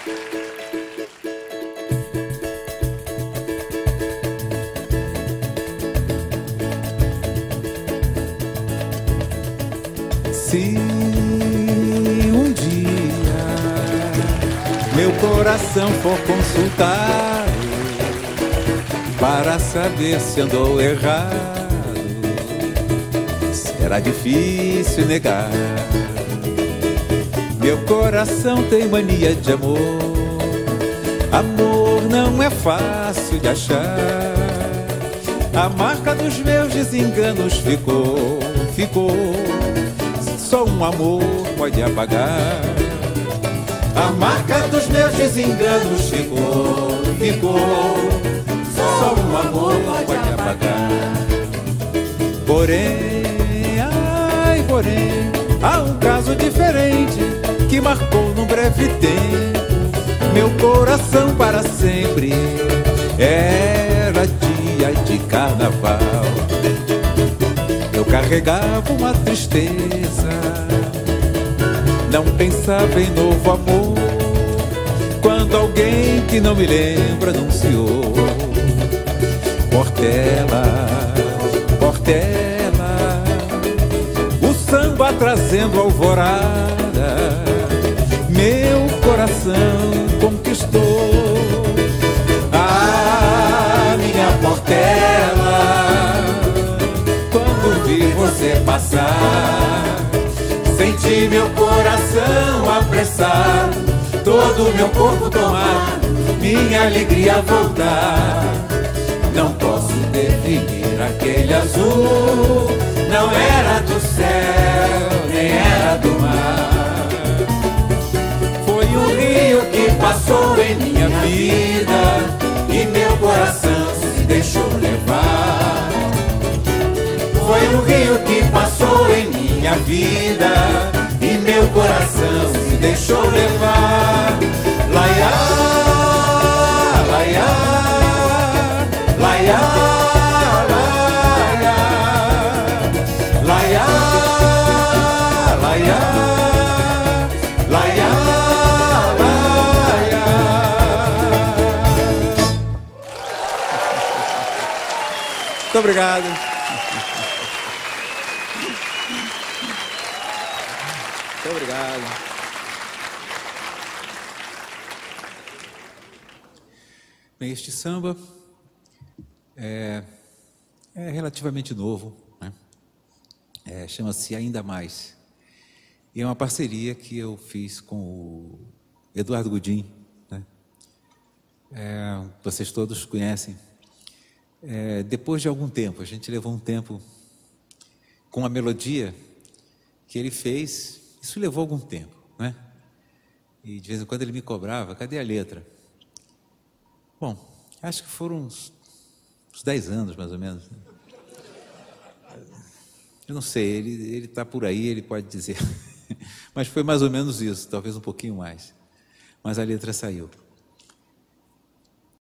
Se um dia meu coração for consultado para saber se andou errado, será difícil negar. Meu coração tem mania de amor. Amor não é fácil de achar. A marca dos meus desenganos ficou. Só um amor pode apagar. A marca dos meus desenganos ficou. Só um amor pode apagar. Porém, há um caso diferente que marcou num breve tempo meu coração para sempre. Era dia de carnaval. Eu carregava uma tristeza, não pensava em novo amor, quando alguém que não me lembra anunciou: Portela, Portela, o samba trazendo alvorada, meu coração conquistou. Ah, minha Portela, quando vi você passar, senti meu coração apressar, todo meu corpo tomar, minha alegria voltar. Não posso definir aquele azul, não era do céu, nem era do mar. Foi um rio que passou em minha vida e meu coração se deixou levar. Foi um rio que passou em minha vida e meu coração se deixou levar. Laiá, laiá, laiá, laiá, laiá, laiá, laiá, laiá. Muito obrigado. Muito obrigado. Bem, este samba é relativamente novo, né? Chama-se Ainda Mais. E é uma parceria que eu fiz com o Eduardo Gudim, né? Vocês todos conhecem. Depois de algum tempo, a gente levou um tempo com a melodia que ele fez. Isso levou algum tempo, né? E de vez em quando ele me cobrava: cadê a letra? Bom, acho que foram uns 10 anos, mais ou menos. Eu não sei, ele está por aí, ele pode dizer. Mas foi mais ou menos isso, talvez um pouquinho mais. Mas a letra saiu.